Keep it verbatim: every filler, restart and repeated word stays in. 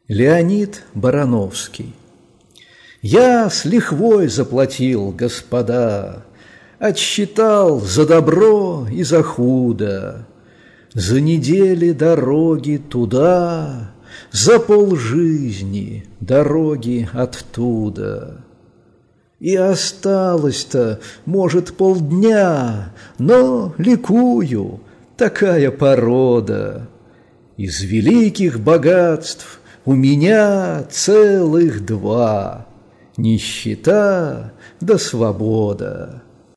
Леонид Барановский. Я с лихвой заплатил, господа, отсчитал за добро и за худо, за недели дороги туда, за полжизни дороги оттуда. И осталось-то, может, полдня, но ликую, такая порода. Из великих богатств у меня целых два — нищета да свобода.